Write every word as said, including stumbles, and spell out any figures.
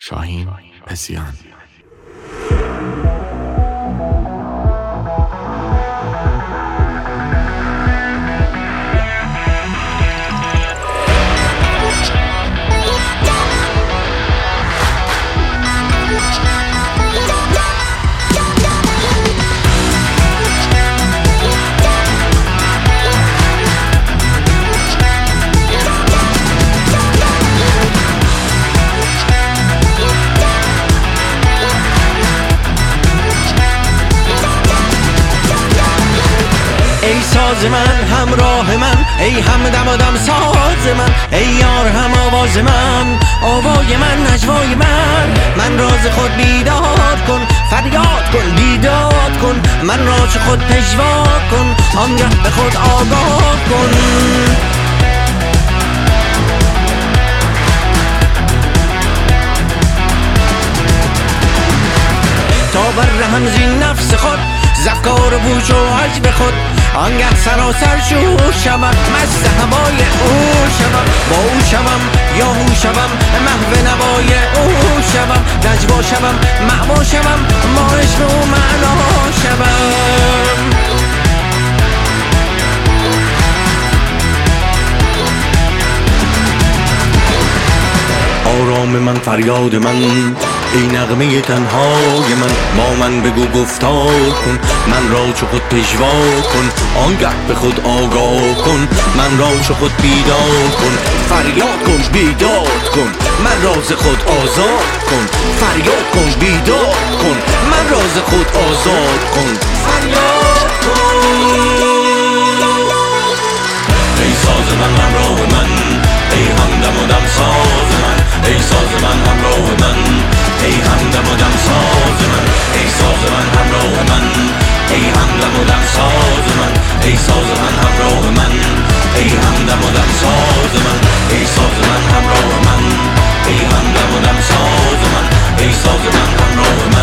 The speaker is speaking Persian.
شاهین پسیان. ای ساز من همراه من، ای همدم و دم ساز من، ای یار هم آواز من، آوای من نجوای من. من راز خود بیداد کن، فریاد کن بیداد کن، من راز خود پژوا کن، آنگه به خود آگاه کن. تا برهم زین نفس خود، زفکار و بوش و عجب خود، آنگه سراسر شور شوم، مست هوای او شوم، با او شوم یا هو شوم، محو نوای او شوم، نجوا شوم معوا شوم، ما عشق و معنا شوم. آرام من فریاد من، ای نغمه تنهای من، با من بگو گفتار کن، من را چو خود پژوا کن، آنگه به خود آگاه کن، من را چو خود بیدار کن، فریاد کن بیداد کن، من راز خود آزاد کن، فریاد کن بیداد کن، من راز خود آزاد کن، فریاد کن. ای ساز من همراه من، ای همدم و دم ساز من، ای ساز من همراه من، ای همدم و دم ساز من، ای ساز من همراه من، ای همدم و دم ساز من، ای ساز من همراه من، ای همدم و دم ساز من، ای ساز من همراه من، ای همدم و دم ساز من، ای ساز من همراه من.